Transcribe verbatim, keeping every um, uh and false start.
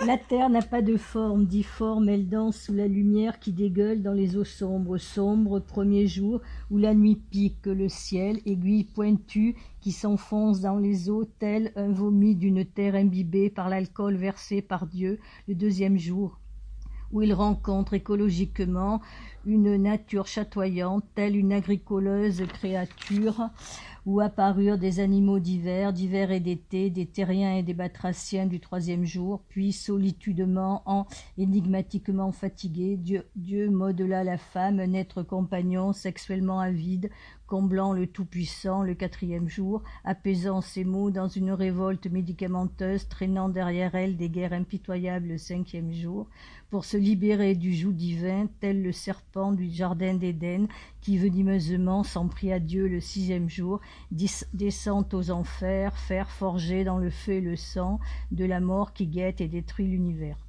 La terre n'a pas de forme, difforme, elle danse sous la lumière qui dégueule dans les eaux sombres, sombres, premier jour, où la nuit pique le ciel, aiguille pointue qui s'enfonce dans les eaux, tel un vomi d'une terre imbibée par l'alcool versé par Dieu, le deuxième jour, où il rencontre écologiquement une nature chatoyante, telle une agricoleuse créature, où apparurent des animaux d'hiver, d'hiver et d'été, des terriens et des batraciens du troisième jour, puis solitudement, en énigmatiquement fatigués, Dieu, Dieu modela la femme, un être compagnon, sexuellement avide, comblant le Tout-Puissant le quatrième jour, apaisant ses maux dans une révolte médicamenteuse, traînant derrière elle des guerres impitoyables le cinquième jour, pour se libérer du joug divin, tel le serpent du jardin d'Éden, qui venimeusement s'en prit à Dieu le sixième jour, descend aux enfers, fer forgé dans le feu et le sang de la mort qui guette et détruit l'univers.